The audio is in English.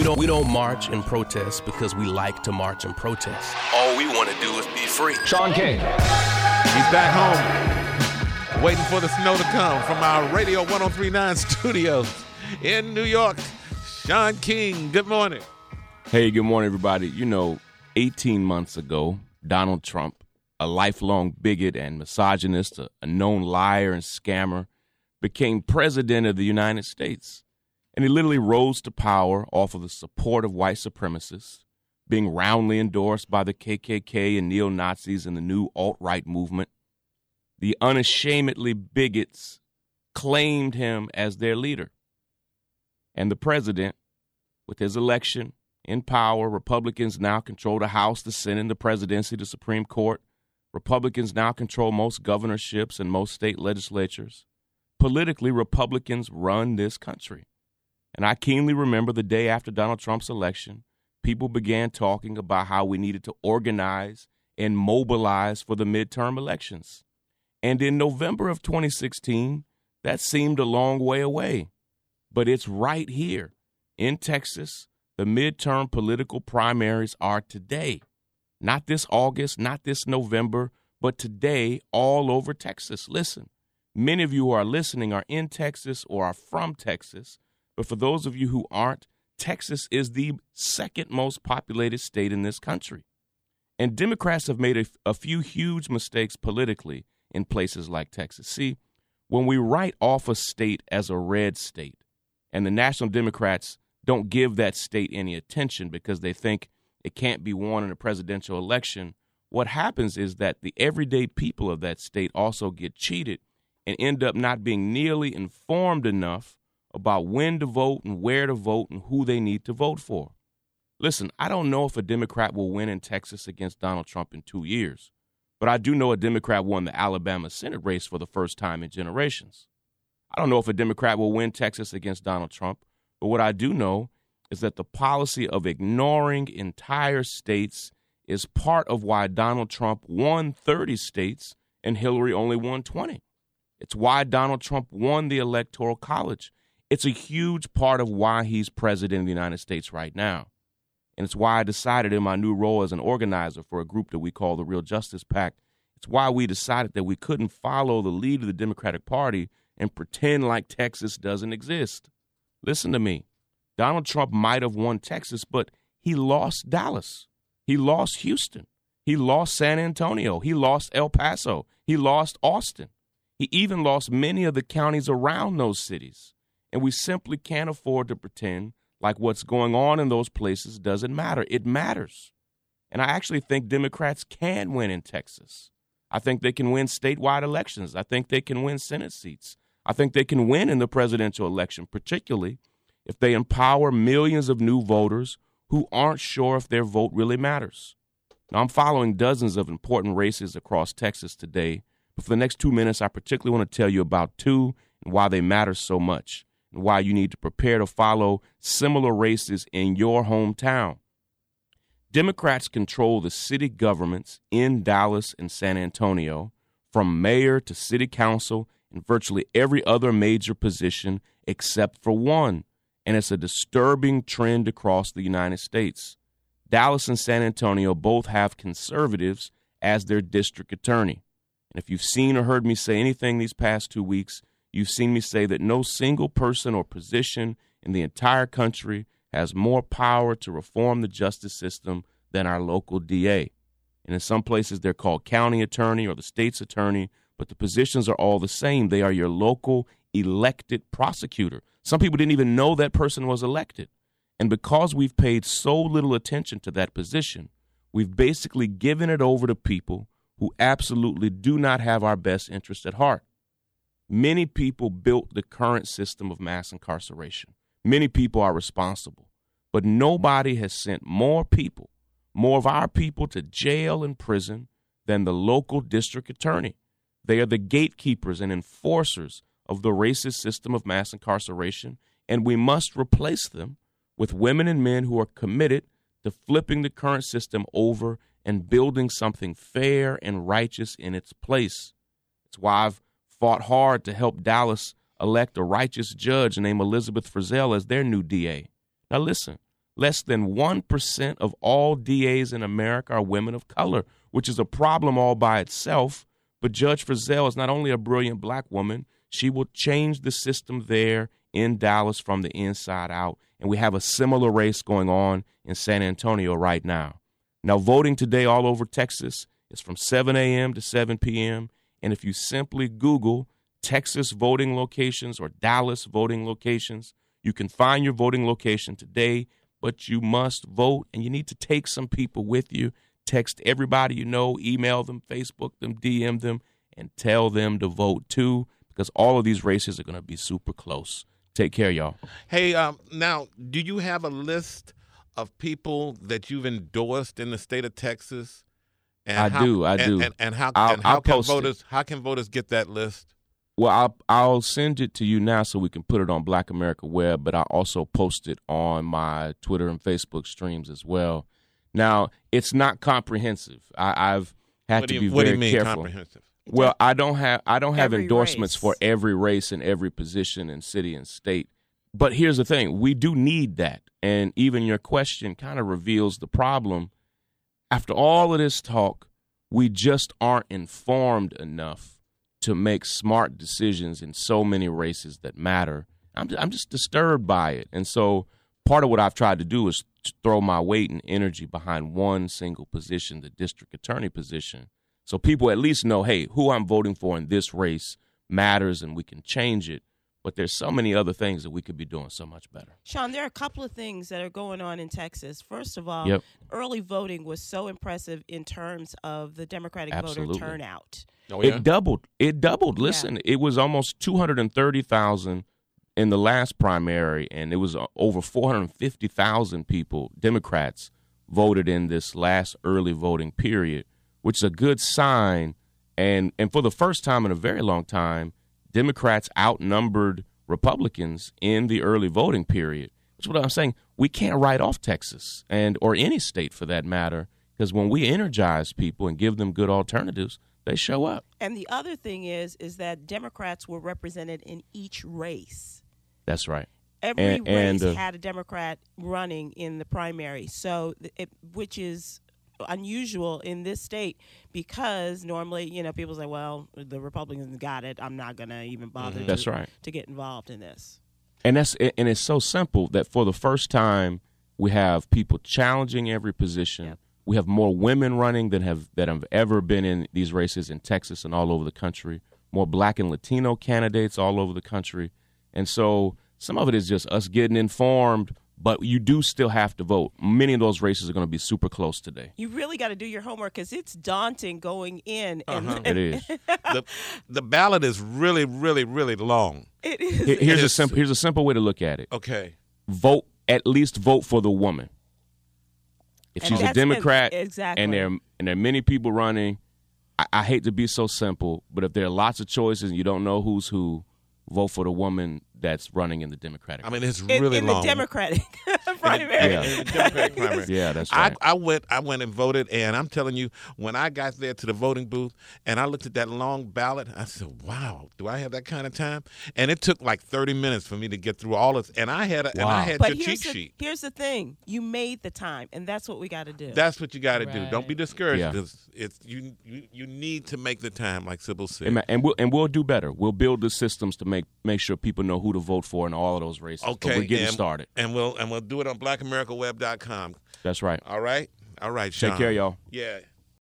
We don't march and protest because we like to march and protest. All we want to do is be free. Sean King. He's back home, waiting for the snow to come from our Radio 103.9 studios in New York. Sean King, good morning. Hey, good morning, everybody. 18 months ago, Donald Trump, a lifelong bigot and misogynist, a known liar and scammer, became president of the United States. And he literally rose to power off of the support of white supremacists, being roundly endorsed by the KKK and neo-Nazis and the new alt-right movement. The unashamedly bigots claimed him as their leader. And the president, with his election in power, Republicans now control the House, the Senate, the presidency, the Supreme Court. Republicans now control most governorships and most state legislatures. Politically, Republicans run this country. And I keenly remember the day after Donald Trump's election, people began talking about how we needed to organize and mobilize for the midterm elections. And in November of 2016, that seemed a long way away. But it's right here in Texas. The midterm political primaries are today. Not this August, not this November, but today all over Texas. Listen, many of you who are listening are in Texas or are from Texas. But for those of you who aren't, Texas is the second most populated state in this country. And Democrats have made a few huge mistakes politically in places like Texas. See, when we write off a state as a red state, and the National Democrats don't give that state any attention because they think it can't be won in a presidential election, what happens is that the everyday people of that state also get cheated and end up not being nearly informed enough about when to vote and where to vote and who they need to vote for. Listen, I don't know if a Democrat will win in Texas against Donald Trump in 2 years, but I do know a Democrat won the Alabama Senate race for the first time in generations. I don't know if a Democrat will win Texas against Donald Trump, but what I do know is that the policy of ignoring entire states is part of why Donald Trump won 30 states and Hillary only won 20. It's why Donald Trump won the Electoral College. It's a huge part of why he's president of the United States right now. And it's why I decided in my new role as an organizer for a group that we call the Real Justice PAC, it's why we decided that we couldn't follow the lead of the Democratic Party and pretend like Texas doesn't exist. Listen to me. Donald Trump might have won Texas, but he lost Dallas. He lost Houston. He lost San Antonio. He lost El Paso. He lost Austin. He even lost many of the counties around those cities. And we simply can't afford to pretend like what's going on in those places doesn't matter. It matters. And I actually think Democrats can win in Texas. I think they can win statewide elections. I think they can win Senate seats. I think they can win in the presidential election, particularly if they empower millions of new voters who aren't sure if their vote really matters. Now, I'm following dozens of important races across Texas today, but for the next 2 minutes, I particularly want to tell you about two and why they matter so much, and why you need to prepare to follow similar races in your hometown. Democrats control the city governments in Dallas and San Antonio, from mayor to city council and virtually every other major position except for one. And it's a disturbing trend across the United States. Dallas and San Antonio both have conservatives as their district attorney. And if you've seen or heard me say anything these past 2 weeks, you've seen me say that no single person or position in the entire country has more power to reform the justice system than our local DA. And in some places, they're called county attorney or the state's attorney, but the positions are all the same. They are your local elected prosecutor. Some people didn't even know that person was elected. And because we've paid so little attention to that position, we've basically given it over to people who absolutely do not have our best interest at heart. Many people built the current system of mass incarceration. Many people are responsible. But nobody has sent more of our people to jail and prison than the local district attorney. They are the gatekeepers and enforcers of the racist system of mass incarceration, and we must replace them with women and men who are committed to flipping the current system over and building something fair and righteous in its place. It's why I've fought hard to help Dallas elect a righteous judge named Elizabeth Frizzell as their new DA. Now listen, less than 1% of all DAs in America are women of color, which is a problem all by itself. But Judge Frizzell is not only a brilliant black woman, she will change the system there in Dallas from the inside out. And we have a similar race going on in San Antonio right now. Now, voting today all over Texas is from 7 a.m. to 7 p.m. And if you simply Google Texas voting locations or Dallas voting locations, you can find your voting location today, but you must vote, and you need to take some people with you. Text everybody you know, email them, Facebook them, DM them, and tell them to vote too, because all of these races are going to be super close. Take care, y'all. Hey, now, do you have a list of people that you've endorsed in the state of Texas? And I do. And how can voters get that list? Well, I'll send it to you now so we can put it on Black America Web, but I'll also post it on my Twitter and Facebook streams as well. Now, it's not comprehensive. I've had to be very careful. What do you mean comprehensive? Well, I don't have endorsements race. for every race and every position in city and state. But here's the thing. We do need that. And even your question kind of reveals the problem. After all of this talk, we just aren't informed enough to make smart decisions in so many races that matter. I'm just disturbed by it. And so part of what I've tried to do is to throw my weight and energy behind one single position, the district attorney position, so people at least know, hey, who I'm voting for in this race matters and we can change it. But there's so many other things that we could be doing so much better. Sean, there are a couple of things that are going on in Texas. First of all, early voting was so impressive in terms of the Democratic voter turnout. Oh, yeah? It doubled. Listen, it was almost 230,000 in the last primary, and it was over 450,000 people, Democrats, voted in this last early voting period, which is a good sign. And for the first time in a very long time, Democrats outnumbered Republicans in the early voting period. That's what I'm saying. We can't write off Texas or any state for that matter, because when we energize people and give them good alternatives, they show up. And the other thing is that Democrats were represented in each race. That's right. Every race had a Democrat running in the primary, which is unusual in this state, because normally, people say, well, the Republicans got it, I'm not going to even bother to get involved in this. And it's so simple that for the first time we have people challenging every position. Yep. We have more women running that have ever been in these races in Texas and all over the country, more Black and Latino candidates all over the country. And so some of it is just us getting informed, but you do still have to vote. Many of those races are going to be super close today. You really got to do your homework, because it's daunting going in. It is. The ballot is really, really, really long. It is. Here's a simple way to look at it. Okay. At least vote for the woman. If she's a Democrat, exactly, and there are many people running, I hate to be so simple, but if there are lots of choices and you don't know who's who, vote for the woman that's running in the Democratic. I mean, it's really long. In the Democratic primary. In the Democratic primary. Yeah, that's right. I went and voted, and I'm telling you, when I got there to the voting booth and I looked at that long ballot, I said, wow, do I have that kind of time? And it took like 30 minutes for me to get through all this. And I had your cheat sheet. Here's the thing. You made the time, and that's what we got to do. That's what you got to do. Don't be discouraged, because you need to make the time, like Sybil said. And we'll do better. We'll build the systems to make sure people know who to vote for in all of those races. Okay, but we're getting started. And we'll do it on blackamericaweb.com. That's right. All right, Sean. Take care, y'all. Yeah.